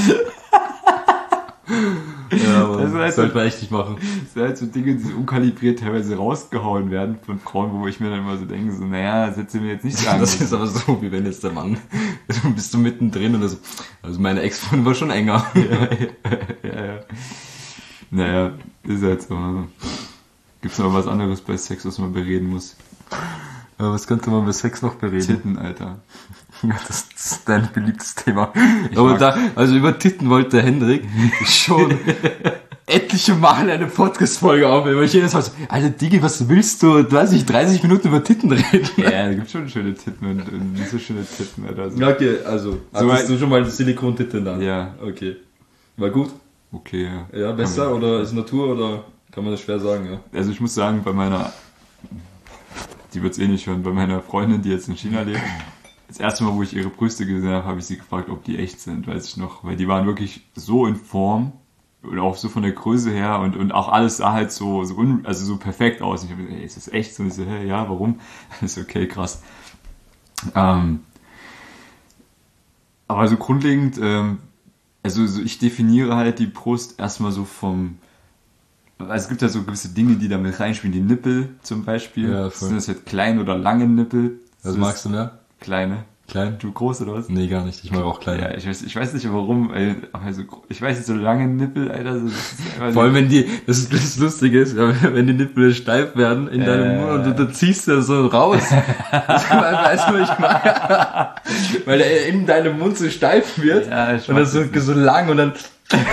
Ja, aber das sollte man echt nicht machen. Das sind halt so Dinge, die so unkalibriert teilweise rausgehauen werden von Frauen, wo ich mir dann immer so denke, so, naja, das hätte sie mir jetzt nicht sagen. Das ist aber so, wie wenn jetzt der Mann, bist du mittendrin und so, also meine Ex-Freundin war schon enger. Ja. Naja, ist halt so. Gibt's noch was anderes bei Sex, was man bereden muss? Aber was könnte man bei Sex noch bereden? Titten, Alter. Ja, das ist dein beliebtes Thema. Also über Titten wollte Hendrik schon etliche Male eine Podcast-Folge aufnehmen, weil ich jedes Mal so, Alter Digi, was willst du? Du hast nicht 30 Minuten über Titten reden. Ja, da gibt's schon schöne Titten und nicht so schöne Titten, Alter. So. Okay, also, hattest du schon mal Silikon-Titten dann? Ja. Okay. War gut? Okay, ja. Ja, besser oder ist Natur oder kann man das schwer sagen, ja? Also ich muss sagen, die wird's eh nicht hören, bei meiner Freundin, die jetzt in China lebt, das erste Mal, wo ich ihre Brüste gesehen habe, habe ich sie gefragt, ob die echt sind, weiß ich noch, weil die waren wirklich so in Form und auch so von der Größe her und auch alles sah halt so perfekt aus. Und ich habe gesagt, ist das echt? Und ich so, hey, ja, warum? Das ist okay, krass. Aber so grundlegend, ich definiere halt die Brust erstmal so also es gibt ja so gewisse Dinge, die da mit reinspielen, die Nippel zum Beispiel. Ja, sind das jetzt kleine oder lange Nippel? Was magst du, ne? Kleine. Klein? Du groß oder was? Nee, gar nicht. Ich mag auch klein. Ja, ich weiß nicht warum, aber also, ich weiß nicht, so lange Nippel, Alter. Das ist Vor allem, wenn das Lustige ist, wenn die Nippel steif werden in deinem Mund und du ziehst da so raus. Weißt du, ich mag, weil der in deinem Mund so steif wird und dann so lang und dann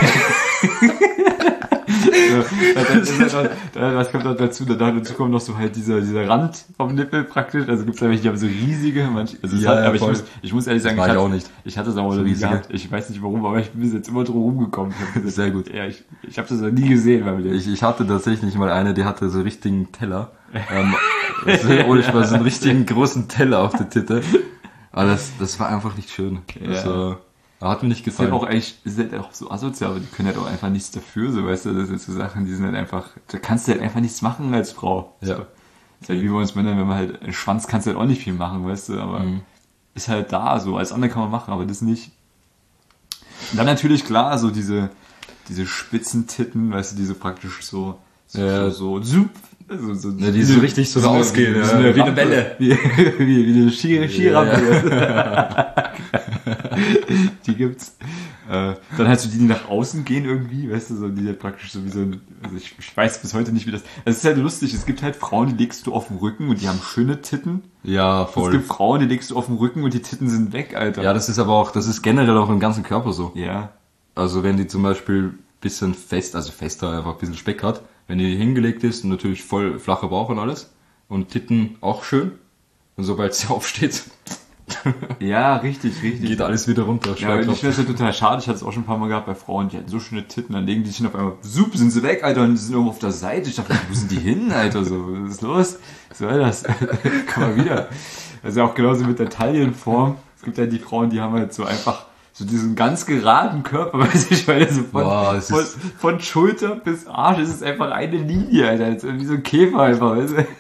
was kommt noch dazu? Dazu kommt noch so halt dieser Rand vom Nippel praktisch. Also gibt's ja welche, die haben so riesige, aber ich muss ehrlich sagen, ich hatte es aber so nie gehabt. Ich weiß nicht warum, aber ich bin bis jetzt immer drum rumgekommen. Sehr gut. Ja, ich habe das noch nie gesehen beim Leben. Ich hatte tatsächlich mal eine, die hatte so richtigen Teller. Ohne Spaß, so einen richtigen großen Teller auf der Titte. Aber das war einfach nicht schön. Ja. Hat mir nicht gefallen. Ist halt auch so asozial, aber die können halt auch einfach nichts dafür, so, weißt du, das sind so Sachen, die sind halt einfach, da kannst du halt einfach nichts machen als Frau. Ja. So. Das ist halt wie bei uns Männern, wenn man halt, einen Schwanz kannst du halt auch nicht viel machen, weißt du, aber ist halt da, so, als andere kann man machen, aber das nicht. Und dann natürlich klar, so diese spitzen Titten, weißt du, diese praktisch so ja, die so richtig so rausgehen, wie eine Welle. Wie eine Skirampe. Ja. Die gibt's. Dann halt so die nach außen gehen irgendwie, weißt du, so die halt praktisch so wie so ein, also ich weiß bis heute nicht, wie das. Es ist halt lustig, es gibt halt Frauen, die legst du auf den Rücken und die haben schöne Titten. Ja, voll. Es gibt Frauen, die legst du auf den Rücken und die Titten sind weg, Alter. Ja, das ist generell auch im ganzen Körper so. Ja. Also wenn die zum Beispiel bisschen fester, einfach ein bisschen Speck hat, wenn die hingelegt ist, natürlich voll flacher Bauch und alles und Titten auch schön und sobald sie aufsteht, ja, richtig. geht alles wieder runter. Ja, ich finde das ja total schade, ich hatte es auch schon ein paar Mal gehabt bei Frauen, die hatten so schöne Titten, dann legen die sich auf einmal, super, sind sie weg, Alter, und die sind irgendwo auf der Seite, ich dachte, wo sind die hin, Alter, so, was ist los? Was soll das? Komm mal wieder. Also auch genauso mit der Taillenform, es gibt ja die Frauen, die haben halt so einfach so diesen ganz geraden Körper, weiß ich, weil so von Schulter bis Arsch ist es einfach eine Linie, Alter. Das ist wie so ein Käfer einfach, weißt du?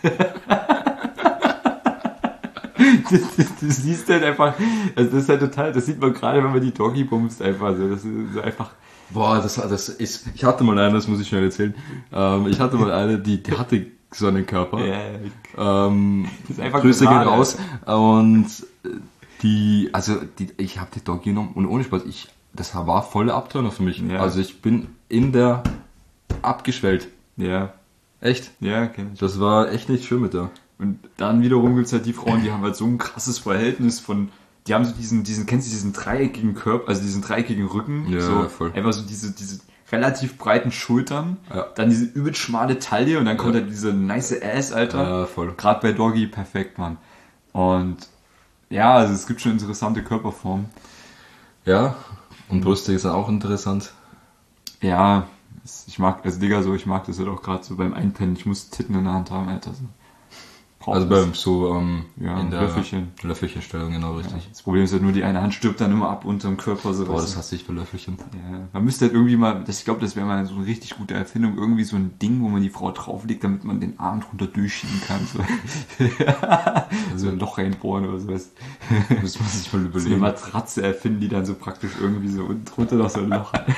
Du siehst halt einfach, also das ist halt total, das sieht man gerade, wenn man die Doggy bumst einfach so, das ist einfach. Boah, ich hatte mal eine, das muss ich schnell erzählen, ich hatte mal eine, die hatte so einen Körper, Das ist einfach Grüße gehen raus, und ich habe die Doggy genommen und ohne Spaß, das war voller Abturner für mich. Ja. Also ich bin in der abgeschwellt. Ja. Echt? Ja, kenn ich. Das war echt nicht schön mit der. Und dann wiederum gibt's halt die Frauen, die haben halt so ein krasses Verhältnis die haben so kennst du diesen dreieckigen Körper, also diesen dreieckigen Rücken, ja, so voll. einfach so diese relativ breiten Schultern, dann diese übelst schmale Taille und dann kommt halt diese nice Ass, Alter. Ja, voll. Gerade bei Doggy perfekt, Mann. Und ja, also es gibt schon interessante Körperformen. Ja, und Brüste ist auch interessant. Ja, ich mag das halt auch gerade so beim Einpennen. Ich muss Titten in der Hand haben, Alter. So. Also beim in der Löffelchenstellung, genau, richtig. Ja, das Problem ist halt nur, die eine Hand stirbt dann immer ab unterm Körper. So. Boah, das hasse ich für Löffelchen. Ja, man müsste halt irgendwie mal, ich glaube, das wäre mal so eine richtig gute Erfindung, irgendwie so ein Ding, wo man die Frau drauflegt, damit man den Arm drunter durchschieben kann. So. Also ein Loch reinbohren oder sowas. Muss man sich mal überlegen. So eine Matratze erfinden, die dann so praktisch irgendwie so unten drunter noch so ein Loch hat.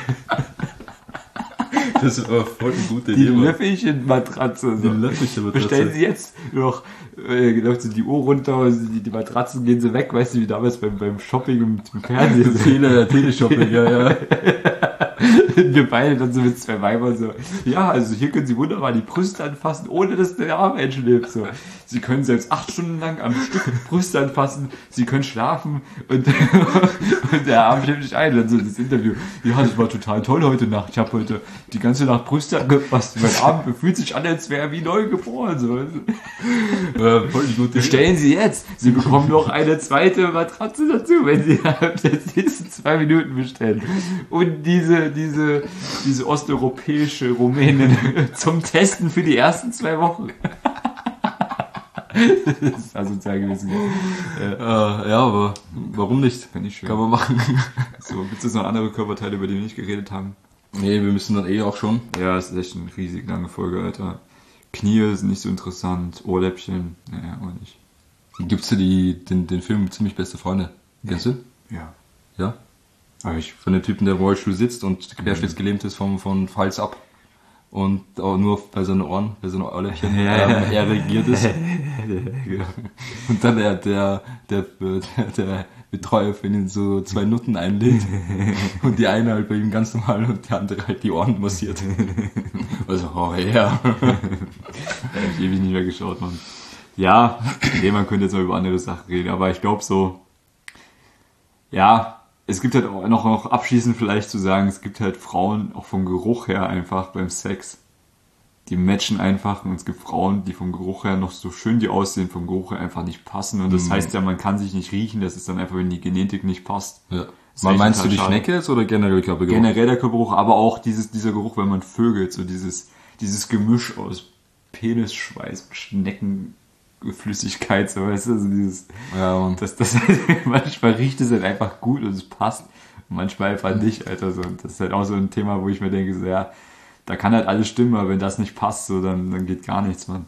Das war voll eine gute Idee. Die Löffelchen-Matratze. So. Die Löffelchen-Matratze. Bestellen Sie jetzt noch, läuft so die Uhr runter, die Matratzen gehen so weg, weißt du, wie damals beim Shopping im Fernsehen. Teleshopping, ja. Wir beide dann so mit zwei Weibern so, ja, also hier können Sie wunderbar die Brüste anfassen, ohne dass der Arm einschläft. So. Sie können selbst 8 Stunden lang am Stück Brüste anfassen, Sie können schlafen und der Arm schläft nicht ein. Dann so das Interview, ja, das war total toll heute Nacht. Ich habe heute die ganze Nacht Brüste angefasst. Mein Arm fühlt sich an, als wäre er wie neu geboren. So. Ja, voll gut. Bestellen Sie jetzt. Sie bekommen noch eine zweite Matratze dazu, wenn Sie innerhalb der nächsten 2 Minuten bestellen. Und diese osteuropäische Rumänin zum Testen für die ersten 2 Wochen. Das ist asozial gewesen. Ja, aber warum nicht? Finde ich schön. Kann man machen. So, gibt es noch andere Körperteile, über die wir nicht geredet haben? Nee, wir müssen dann auch schon. Ja, es ist echt eine riesig lange Folge, Alter. Knie sind nicht so interessant, Ohrläppchen, naja, auch nicht. Gibt's dir den Film Ziemlich beste Freunde? Kennst du? Ja. Ja? Aber ich von dem Typen, der im Rollstuhl sitzt und querschnittsgelähmt ist von Hals ab. und auch nur bei seinen Ohren, bei seinen Ohrläppchen erregiert ist. Und dann der Betreuer für ihn so 2 Nutten einlegt und die eine halt bei ihm ganz normal und die andere halt die Ohren massiert. Also, oh ja. Da hab ich ewig nicht mehr geschaut, Mann. Ja, nee, man könnte jetzt mal über andere Sachen reden, aber ich glaube so, ja, es gibt halt auch noch abschließend vielleicht zu sagen, es gibt halt Frauen auch vom Geruch her einfach beim Sex, die matchen einfach und es gibt Frauen, die vom Geruch her noch so schön die aussehen, vom Geruch her einfach nicht passen und das heißt ja, man kann sich nicht riechen, das ist dann einfach, wenn die Genetik nicht passt. Ja. Meinst du die Schnecke jetzt oder generell Körpergeruch? Generell der Körpergeruch, aber auch dieser Geruch, wenn man vögelt, so dieses Gemisch aus Penis, Schweiß und Schneckenflüssigkeit, so weißt du, also dieses, ja, das manchmal riecht es halt einfach gut und es passt und manchmal einfach nicht, Alter, so, und das ist halt auch so ein Thema, wo ich mir denke, so, ja, da kann halt alles stimmen, aber wenn das nicht passt, so, dann geht gar nichts, Mann.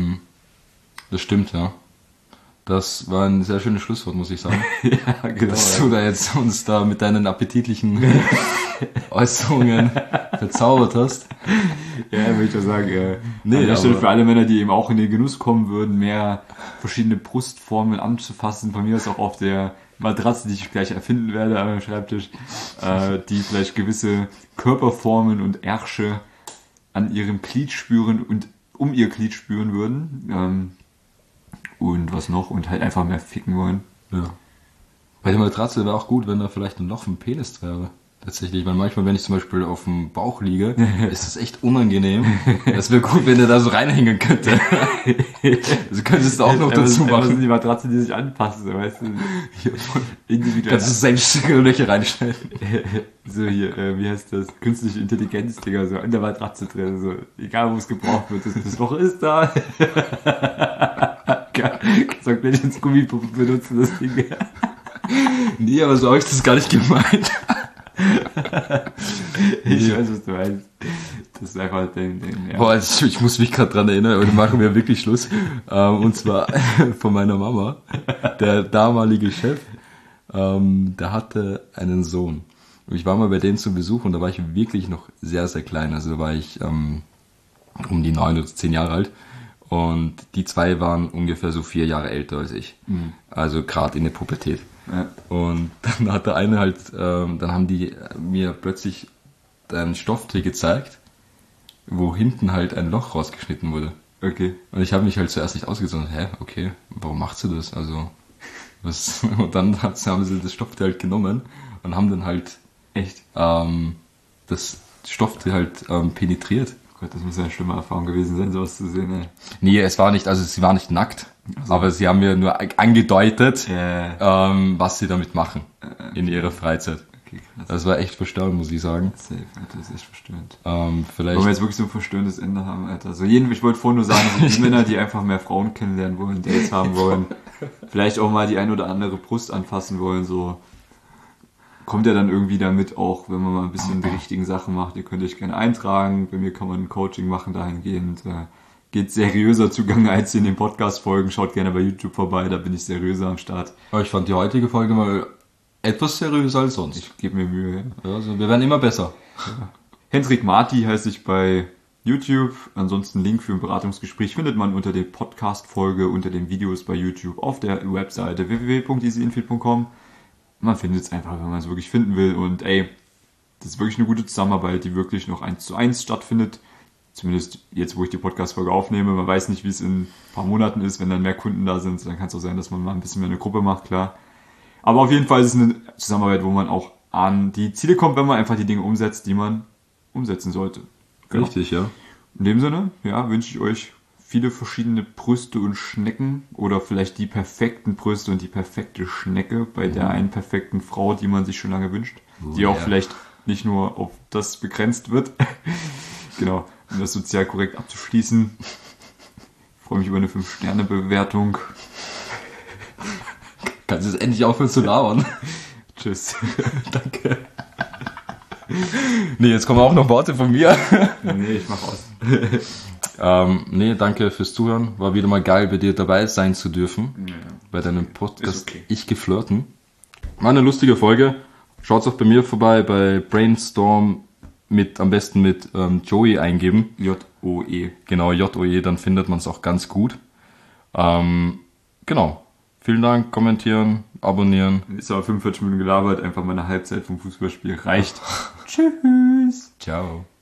Das stimmt, ja. Das war ein sehr schönes Schlusswort, muss ich sagen. Ja, genau. Dass du da jetzt uns da mit deinen appetitlichen Äußerungen verzaubert hast. Ja, würde ich doch sagen. Nee, an der Stelle für alle Männer, die eben auch in den Genuss kommen würden, mehr verschiedene Brustformen anzufassen, von mir aus auch auf der Matratze, die ich gleich erfinden werde am Schreibtisch, die vielleicht gewisse Körperformen und Ärsche an ihrem Glied spüren und um ihr Glied spüren würden. Und was noch? Und halt einfach mehr ficken wollen. Ja. Bei der Matratze wäre auch gut, wenn da vielleicht ein Loch im Penis wäre. Tatsächlich, weil manchmal, wenn ich zum Beispiel auf dem Bauch liege, ist das echt unangenehm. Das wäre gut, wenn der da so reinhängen könnte. Also könntest du auch noch dazu machen. Das sind die Matratze, die sich anpassen, weißt du? Individuell. Kannst du selbst Löcher reinschneiden. So hier, wie heißt das? Künstliche Intelligenz, Digga, so in der Matratze drin, so, egal wo es gebraucht wird, das Loch ist da. Kannst auch gleich ins Gummipuppe benutzen, das Ding. Nee, aber so habe ich das gar nicht gemeint. Ich weiß, was du meinst. Das ist einfach den ja. Boah, ich muss mich gerade dran erinnern, aber machen wir wirklich Schluss. Und zwar von meiner Mama. Der damalige Chef, der hatte einen Sohn. Und ich war mal bei denen zu Besuch und da war ich wirklich noch sehr, sehr klein. Also da war ich um die 9 oder 10 Jahre alt. Und die 2 waren ungefähr so 4 Jahre älter als ich. Also gerade in der Pubertät. Ja. Und dann hat der eine halt, dann haben die mir plötzlich einen Stofftier gezeigt, wo hinten halt ein Loch rausgeschnitten wurde. Okay. Und ich habe mich halt zuerst nicht ausgesucht, okay, warum macht sie das? Also, was? Und dann haben sie das Stofftier halt genommen und haben dann halt echt das Stofftier halt penetriert. Gott, das muss ja eine schlimme Erfahrung gewesen sein, sowas zu sehen, ey. Nee, es war nicht, also sie war nicht nackt, aber sie haben mir nur angedeutet, was sie damit machen in ihrer Freizeit. Okay, krass. Das war echt verstörend, muss ich sagen. Safe, Alter, das ist echt verstörend. Vielleicht. Wollen wir jetzt wirklich so ein verstörendes Ende haben, Alter. Also ich wollte vorhin nur sagen, so die Männer, die einfach mehr Frauen kennenlernen wollen, Dates haben wollen, vielleicht auch mal die ein oder andere Brust anfassen wollen, so. Kommt ja dann irgendwie damit auch, wenn man mal ein bisschen die richtigen Sachen macht. Ihr könnt euch gerne eintragen. Bei mir kann man ein Coaching machen dahingehend. Geht seriöser zugange als in den Podcast-Folgen. Schaut gerne bei YouTube vorbei, da bin ich seriöser am Start. Aber ich fand die heutige Folge mal etwas seriöser als sonst. Ich gebe mir Mühe. Ja, also wir werden immer besser. Ja. Hendrik Marti heiße ich bei YouTube. Ansonsten Link für ein Beratungsgespräch findet man unter der Podcast-Folge, unter den Videos bei YouTube auf der Webseite www.easyinfeed.com. Man findet es einfach, wenn man es wirklich finden will. Und ey, das ist wirklich eine gute Zusammenarbeit, die wirklich noch 1:1 stattfindet. Zumindest jetzt, wo ich die Podcast-Folge aufnehme. Man weiß nicht, wie es in ein paar Monaten ist, wenn dann mehr Kunden da sind. Dann kann es auch sein, dass man mal ein bisschen mehr eine Gruppe macht, klar. Aber auf jeden Fall ist es eine Zusammenarbeit, wo man auch an die Ziele kommt, wenn man einfach die Dinge umsetzt, die man umsetzen sollte. Genau. Richtig, ja. In dem Sinne, ja, wünsche ich euch viele verschiedene Brüste und Schnecken oder vielleicht die perfekten Brüste und die perfekte Schnecke bei der einen perfekten Frau, die man sich schon lange wünscht, die auch vielleicht nicht nur auf das begrenzt wird. Genau, um das sozial korrekt abzuschließen. Ich freue mich über eine 5-Sterne-Bewertung. Kannst du jetzt endlich aufhören zu labern? Tschüss. Danke. Nee, jetzt kommen auch noch Worte von mir. Nee, ich mach aus. Nee, danke fürs Zuhören. War wieder mal geil, bei dir dabei sein zu dürfen. Ja. Bei deinem Podcast okay. Ich geflirten. War eine lustige Folge. Schaut's auch bei mir vorbei bei Brainstorm am besten mit Joey eingeben. J-O-E. Genau, J-O-E, dann findet man es auch ganz gut. Genau. Vielen Dank, kommentieren, abonnieren. Ist aber 45 Minuten gelabert, einfach mal eine Halbzeit vom Fußballspiel reicht. Tschüss. Ciao.